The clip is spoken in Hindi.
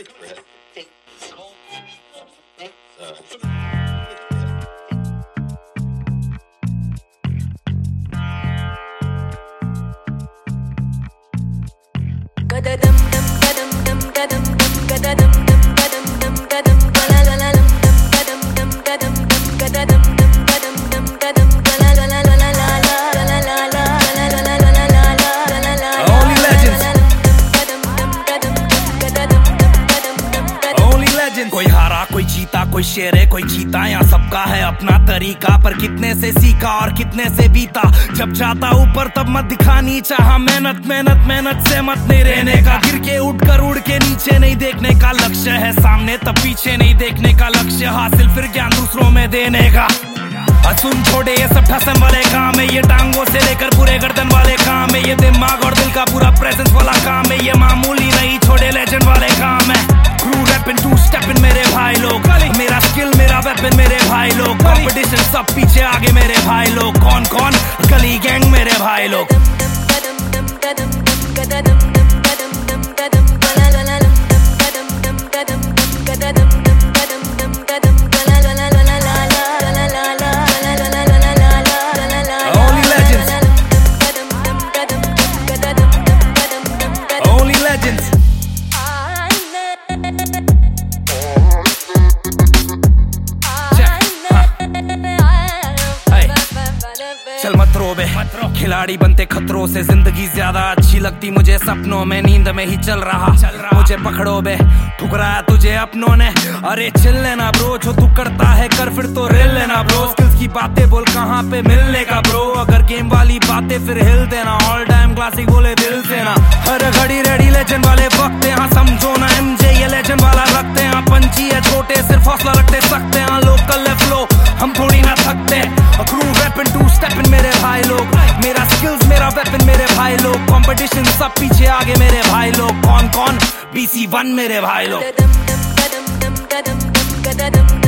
कोई हारा कोई जीता, कोई शेर है कोई चीता, यहाँ सबका है अपना तरीका, पर कितने से सीखा और कितने से बीता। जब जाता ऊपर तब मत दिखानी चाहा, मेहनत मेहनत मेहनत से मत नहीं रहने का। गिर के उठकर उड़ के नीचे नहीं देखने का, लक्ष्य है सामने तब पीछे नहीं देखने का। लक्ष्य हासिल फिर ज्ञान दूसरों में देने का। सुन छोड़े ये सब ठसन वाले काम है, ये टांगों से लेकर पूरे गर्दन वाले काम है, ये दिमाग और दिल का पूरा प्रेजेंस वाला काम है, ये मामूली नहीं छोड़े लेजेंड वाले काम है। क्रू रैपिंग टू स्टेपिंग मेरे भाई लोग, मेरा स्किल मेरा वेपन मेरे भाई लोग, कंपटीशन सब पीछे आगे मेरे भाई लोग। कौन कौन गली गैंग मेरे भाई लोग। चल मत रो बे, खिलाड़ी बनते खतरों से, जिंदगी ज्यादा अच्छी लगती मुझे सपनों में, नींद में ही चल रहा मुझे पकड़ो बे, ठुकराया तुझे अपनों ने। अरे चिल लेना ब्रो, जो तू करता है कर फिर तो रिल लेना ब्रो। स्किल्स की बातें बोल कहाँ पे मिलने का ब्रो, अगर गेम वाली बातें फिर हिल देना। ऑल टाइम क्लासिक बोले दिल से ना, हर घड़ी रेडी लेजेंड वाले वक्त यहाँ समझो ना। MJ ये लेजेंड वाला रखते हैं, पंची है छोटे सिर्फ हौसला रखते सकते हैं। लोकल है फ्लो हम थोड़ी ना थकते, क्रू रैपिंग टू स्टेपिंग मेरे भाई लोग, मेरा स्किल्स मेरा वेपन मेरे भाई लोग, कंपटीशन सब पीछे आगे मेरे भाई लोग। कौन कौन BC1 मेरे भाई लोग।